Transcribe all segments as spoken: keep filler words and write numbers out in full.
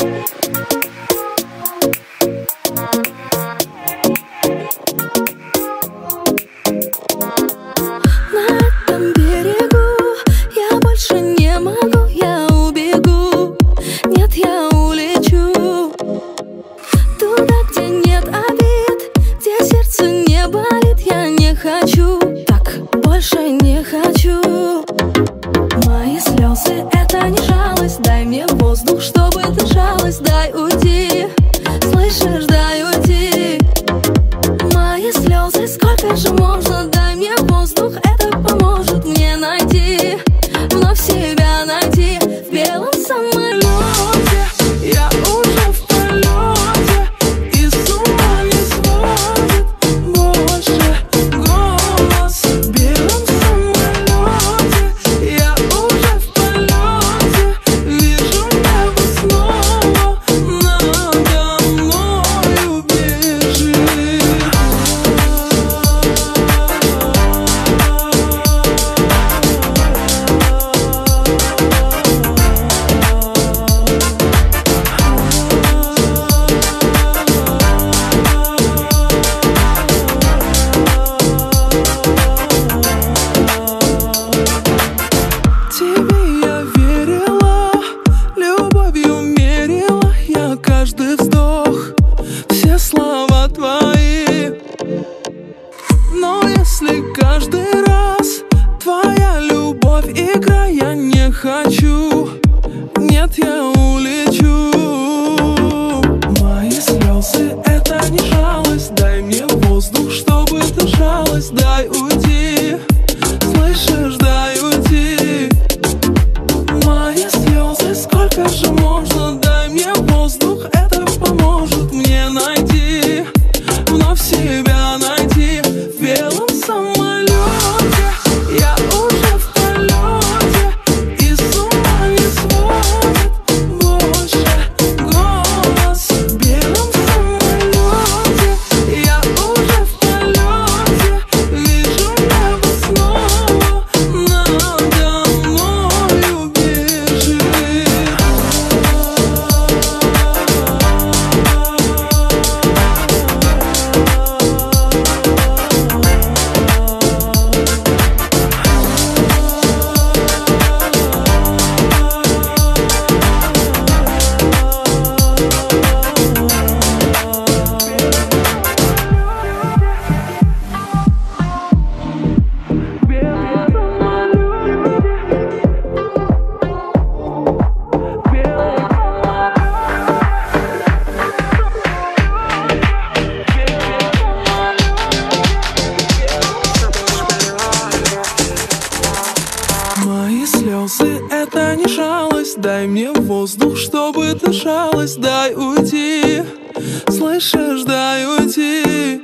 Дай мне воздух, чтобы дышалось, дай уйти. Слышишь, дай уйти.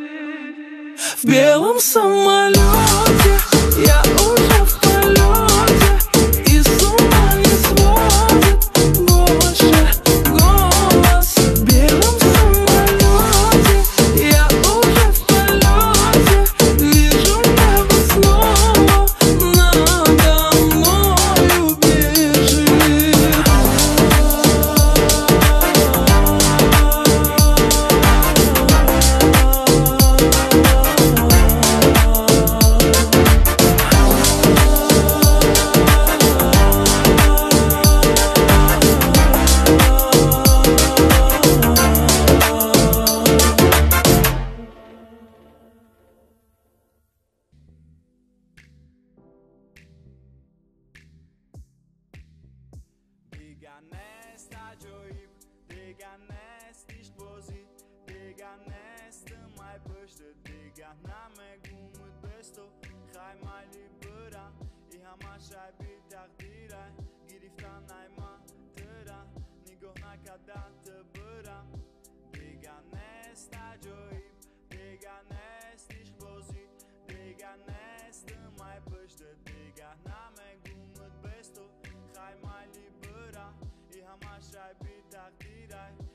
В белом самолете я уже в полете, и с ума не сводит больше голос. В белом самолете я уже в полете, вижу небо снова надо мною бежит. Deganest ajoib, deganest ishbozi, deganest mai păște, deganame gumut besto, chai mai libera, I hamashai bitagdira, giriftan ai matera, nigoh nakadat bera. Deganest ajoib, deganest ishbozi, deganest mai păște, deganame gumut besto, chai mai libera. I hamashai bitagdira.